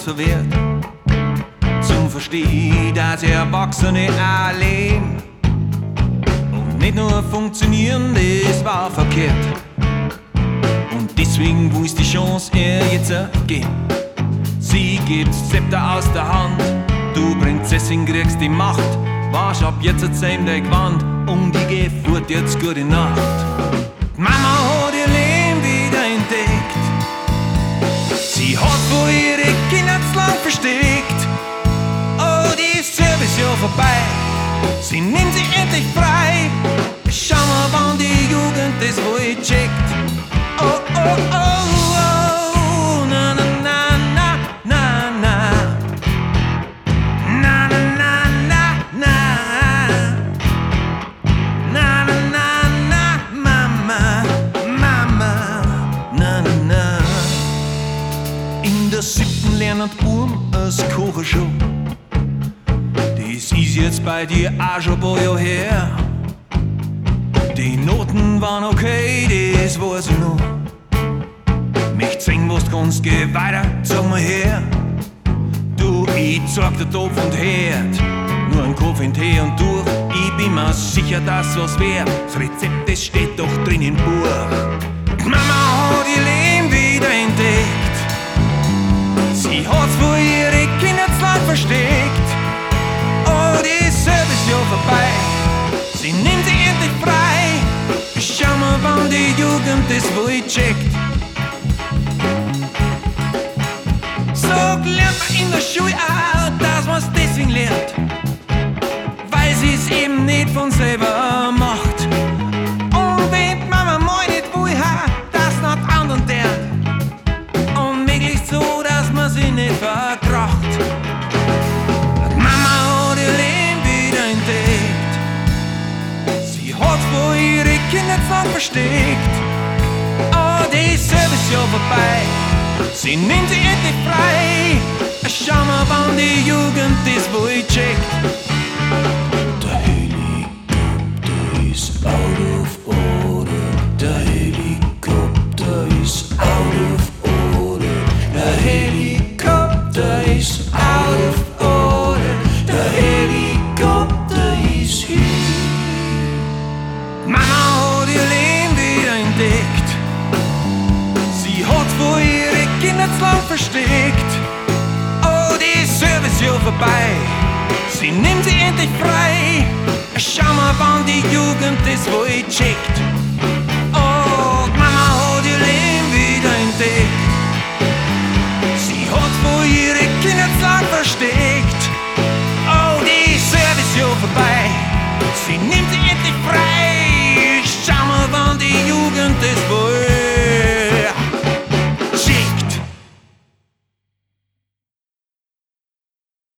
größer wird, zum Verstehen, dass Erwachsene auch leben und nicht nur funktionieren, das war verkehrt. Und deswegen, wo ist die Chance, ihr jetzt gehen? Sie gibt Zepter aus der Hand, du Prinzessin kriegst die Macht. Warst ab jetzt erzählt der Gewand, um die Gefurt jetzt gute Nacht. Mama hat ihr Leben wieder entdeckt, sie hat vor ihre Kinder zu lang versteckt. Oh, die Servicejahr vorbei, sie nimmt sich endlich frei. Schau mal, wann die Jugend das wohl checkt. Oh, oh, oh, oh, na, na, na, na, na, na. Na, na, na, na, na. Na, na, na, na, Mama, Mama, na, na, na. In der 7. lernt Burm es Kochen schon. Das ist jetzt bei dir auch schon ein paar Jahre her. Die Noten waren okay, das weiß ich noch. Mich sehen, was du kannst, geh weiter, sag mal her. Du, ich zeig dir Topf und Herd, nur ein Kopf in Tee und durch. Ich bin mir sicher, dass was wär. Das Rezept, das steht doch drin im Buch. Mama hat ihr Leben wieder entdeckt, sie hat's vor ihre Kinder zu lang versteckt. Oh, die Servicejahr vorbei, sie nimmt sich endlich frei. Schau mal, wann die Jugend das wohl checkt. So lernt man in der Schule auch, dass man's deswegen lernt, weil sie's eben nicht von selber macht. Und wenn Mama mal nicht wohl hat, das nach anderen lernt. Und möglichst so, dass man sie nicht verkracht. Mama hat ihr Leben wieder entdeckt, sie hat's vor ihre Kinder zu lang versteckt. Oh, die Servicejahr vorbei, sie nimmt sich endlich frei. Schau mal, wann die Jugend das wohl checkt. Der Helikopter ist out of order. Der Helikopter ist out of order. Der Helikopter ist out of order. Der Helikopter ist hier. Mama hat ihr Leben wieder entdeckt, sie hat's vor ihre Kinder zu lang versteckt. Oh, die Servicejahr vorbei, sie nimmt sie endlich frei. Schau mal, wann die Jugend das wohl checkt.